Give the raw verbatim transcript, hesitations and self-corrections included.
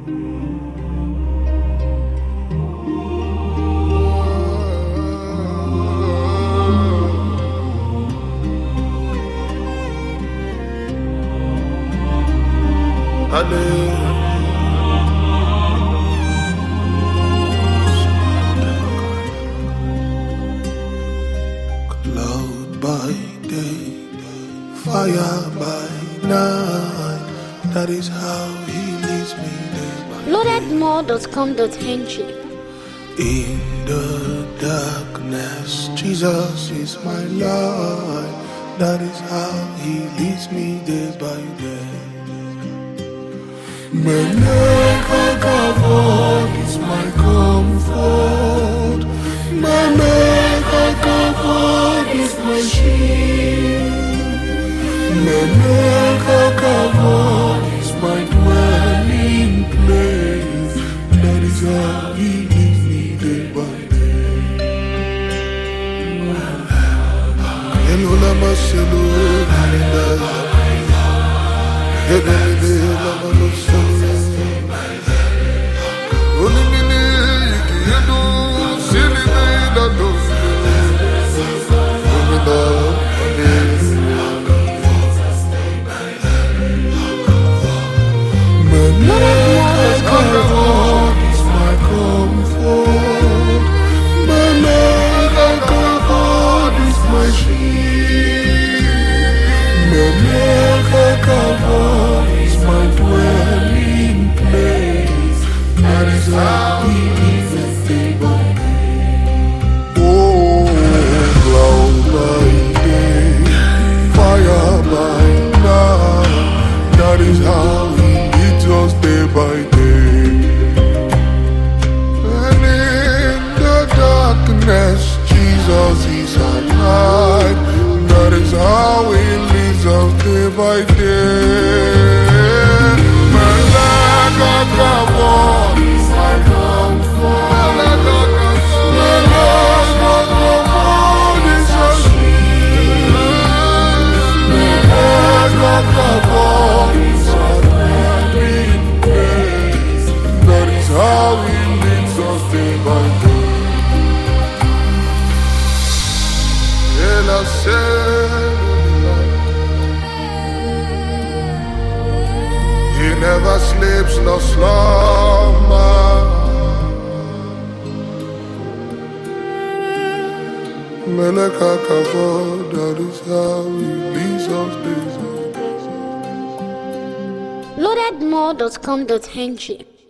Cloud by day, fire by night. That is how he leads me day by day. loaded more dot com dot n g. In the darkness, Jesus is my light. That is how he leads me day by day. Menekakavod is my comfort. Menekakavod is my shield. Menekakavod is my dwelling place. That is how he leads me day by day. Hello, lama selo, linda. Hello, lama lo selo. Only me, you do, silly me, that do. Menekakavod is my comfort. Menekakavod is my shield. Menekakavod is my dwelling place. That is how he leads us day by day. Oh, cloud by day, fire by night. That is how he leads us day by day. And in the darkness, Jesus is our light. That is how he leads us day by day. Menekakavod is my comfort. Menekakavod is our shield. Menekakavod is our dwelling place. That is how he leads us day by day. And I said, he never sleeps nor slumber. Menekakavod, that is how he leads us days. loaded more dot com dot n g.